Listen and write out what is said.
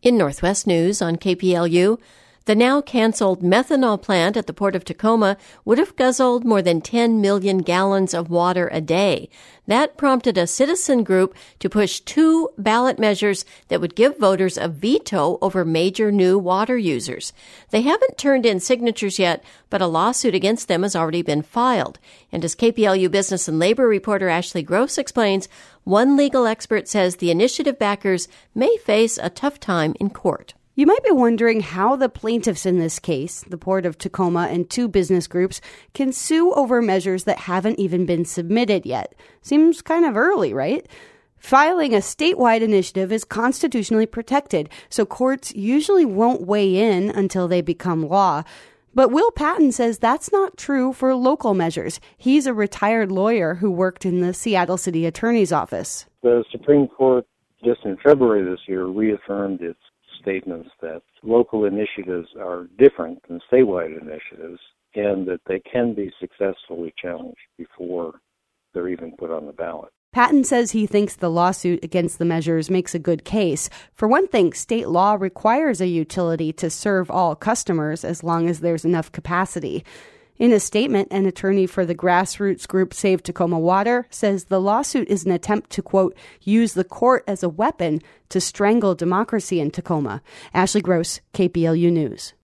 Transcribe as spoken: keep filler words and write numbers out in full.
In Northwest News on K P L U, the now canceled methanol plant at the Port of Tacoma would have guzzled more than ten million gallons of water a day. That prompted a citizen group to push two ballot measures that would give voters a veto over major new water users. They haven't turned in signatures yet, but a lawsuit against them has already been filed. And as K P L U business and labor reporter Ashley Gross explains, one legal expert says the initiative backers may face a tough time in court. You might be wondering how the plaintiffs in this case, the Port of Tacoma and two business groups, can sue over measures that haven't even been submitted yet. Seems kind of early, right? Filing a statewide initiative is constitutionally protected, so courts usually won't weigh in until they become law. But Will Patton says that's not true for local measures. He's a retired lawyer who worked in the Seattle City Attorney's Office. The Supreme Court just in February this year reaffirmed its statements that local initiatives are different than statewide initiatives and that they can be successfully challenged before they're even put on the ballot. Patton says he thinks the lawsuit against the measures makes a good case. For one thing, state law requires a utility to serve all customers as long as there's enough capacity. In a statement, an attorney for the grassroots group Save Tacoma Water says the lawsuit is an attempt to, quote, use the court as a weapon to strangle democracy in Tacoma. Ashley Gross, K P L U News.